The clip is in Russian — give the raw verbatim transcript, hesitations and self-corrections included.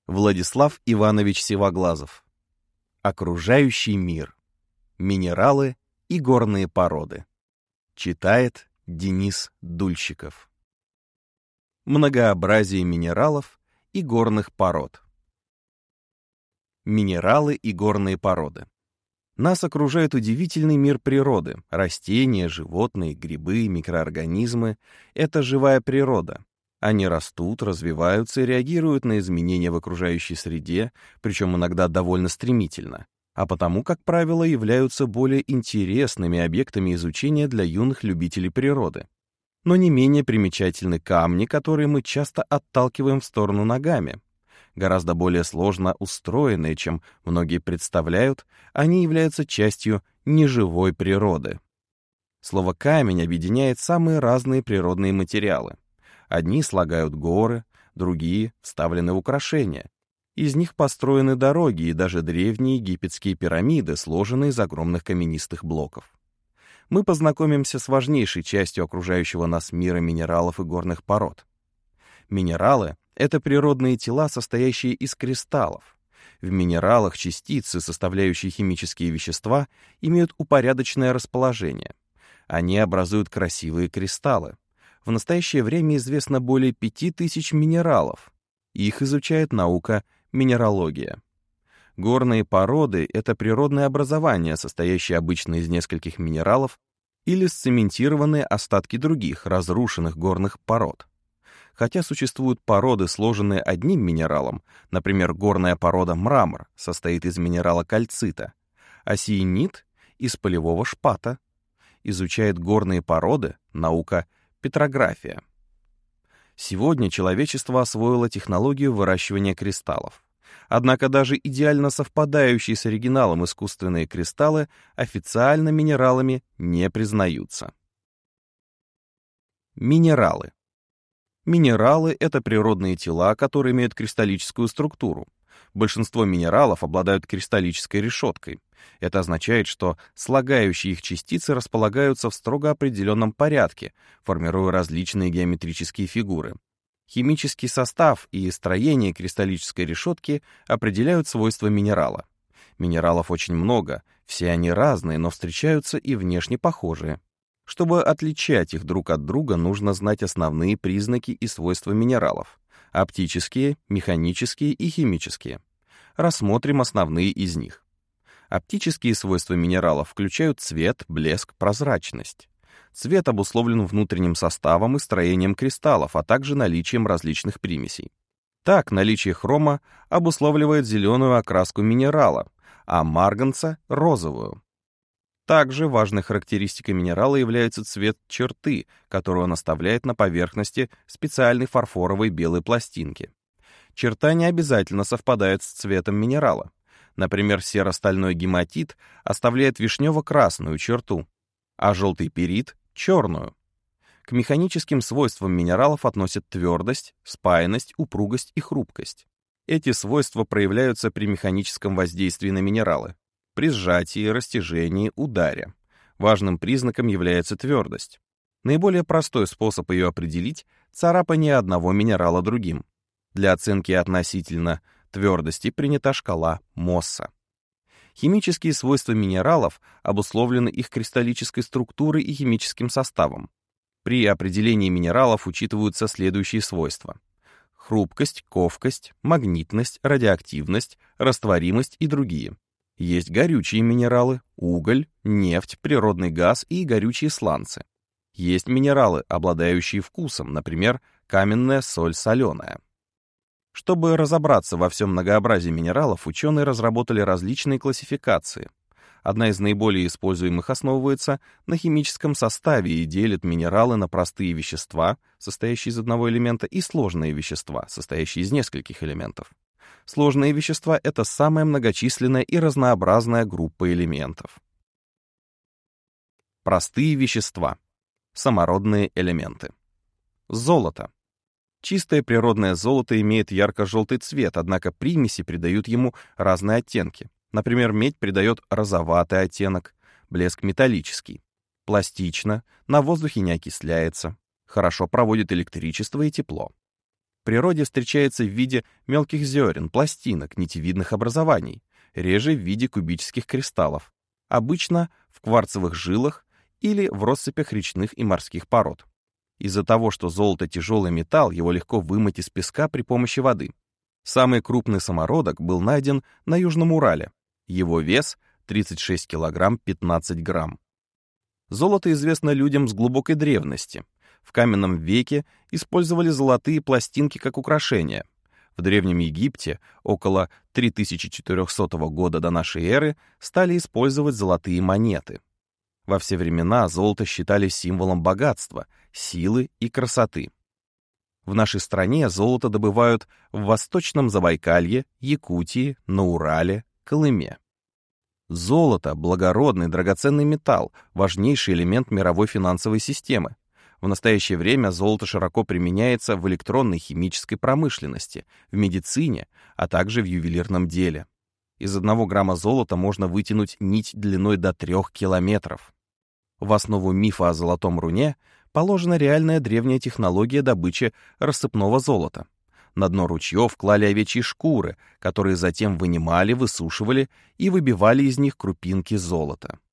Владислав Иванович Сивоглазов. Окружающий мир. Минералы и горные породы. Читает Денис Дульщиков. Многообразие минералов и горных пород. Минералы и горные породы. Нас окружает удивительный мир природы. Растения, животные, грибы, микроорганизмы — это живая природа. Они растут, развиваются и реагируют на изменения в окружающей среде, причем иногда довольно стремительно, а потому, как правило, являются более интересными объектами изучения для юных любителей природы. Но не менее примечательны камни, которые мы часто отталкиваем в сторону ногами. Гораздо более сложно устроенные, чем многие представляют, они являются частью неживой природы. Слово «камень» объединяет самые разные природные материалы. Одни слагают горы, другие вставлены в украшения. Из них построены дороги и даже древние египетские пирамиды, сложенные из огромных каменистых блоков. Мы познакомимся с важнейшей частью окружающего нас мира минералов и горных пород. Минералы — это природные тела, состоящие из кристаллов. В минералах частицы, составляющие химические вещества, имеют упорядоченное расположение. Они образуют красивые кристаллы. В настоящее время известно более пяти тысяч минералов. Их изучает наука минералогия. Горные породы — это природное образование, состоящее обычно из нескольких минералов или сцементированные остатки других, разрушенных горных пород. Хотя существуют породы, сложенные одним минералом, например, горная порода мрамор состоит из минерала кальцита, а сиенит — из полевого шпата. Изучает горные породы наука петрография. Сегодня человечество освоило технологию выращивания кристаллов. Однако даже идеально совпадающие с оригиналом искусственные кристаллы официально минералами не признаются. Минералы. Минералы — это природные тела, которые имеют кристаллическую структуру. Большинство минералов обладают кристаллической решеткой. Это означает, что слагающие их частицы располагаются в строго определенном порядке, формируя различные геометрические фигуры. Химический состав и строение кристаллической решетки определяют свойства минерала. Минералов очень много, все они разные, но встречаются и внешне похожие. Чтобы отличать их друг от друга, нужно знать основные признаки и свойства минералов — оптические, механические и химические. Рассмотрим основные из них. Оптические свойства минералов включают цвет, блеск, прозрачность. Цвет обусловлен внутренним составом и строением кристаллов, а также наличием различных примесей. Так, наличие хрома обусловливает зеленую окраску минерала, а марганца — розовую. Также важной характеристикой минерала является цвет черты, которую он оставляет на поверхности специальной фарфоровой белой пластинки. Черта не обязательно совпадает с цветом минерала. Например, серо-стальной гематит оставляет вишнево-красную черту, а желтый пирит — черную. К механическим свойствам минералов относят твердость, спаянность, упругость и хрупкость. Эти свойства проявляются при механическом воздействии на минералы. При сжатии, растяжении, ударе. Важным признаком является твердость. Наиболее простой способ ее определить — царапание одного минерала другим. Для оценки относительно твердости принята шкала Мосса. Химические свойства минералов обусловлены их кристаллической структурой и химическим составом. При определении минералов учитываются следующие свойства: хрупкость, ковкость, магнитность, радиоактивность, растворимость и другие. Есть горючие минералы — уголь, нефть, природный газ и горючие сланцы. Есть минералы, обладающие вкусом, например, каменная соль соленая. Чтобы разобраться во всем многообразии минералов, ученые разработали различные классификации. Одна из наиболее используемых основывается на химическом составе и делит минералы на простые вещества, состоящие из одного элемента, и сложные вещества, состоящие из нескольких элементов. Сложные вещества — это самая многочисленная и разнообразная группа элементов. Простые вещества. Самородные элементы. Золото. Чистое природное золото имеет ярко-желтый цвет, однако примеси придают ему разные оттенки. Например, медь придает розоватый оттенок, блеск металлический. Пластично, на воздухе не окисляется, хорошо проводит электричество и тепло. природе встречается в виде мелких зерен, пластинок, нитевидных образований, реже в виде кубических кристаллов, обычно в кварцевых жилах или в россыпях речных и морских пород. Из-за того, что золото — тяжелый металл, его легко вымыть из песка при помощи воды. Самый крупный самородок был найден на Южном Урале. Его вес — тридцать шесть килограмм пятнадцать грамм. Золото известно людям с глубокой древности. В каменном веке использовали золотые пластинки как украшения. В Древнем Египте около три тысячи четырехсотого года до нашей эры стали использовать золотые монеты. Во все времена золото считали символом богатства, силы и красоты. В нашей стране золото добывают в Восточном Забайкалье, Якутии, на Урале, Колыме. Золото — благородный, драгоценный металл, важнейший элемент мировой финансовой системы. В настоящее время золото широко применяется в электронной химической промышленности, в медицине, а также в ювелирном деле. Из одного грамма золота можно вытянуть нить длиной до трех километров. В основу мифа о золотом руне положена реальная древняя технология добычи рассыпного золота. На дно ручьев клали овечьи шкуры, которые затем вынимали, высушивали и выбивали из них крупинки золота.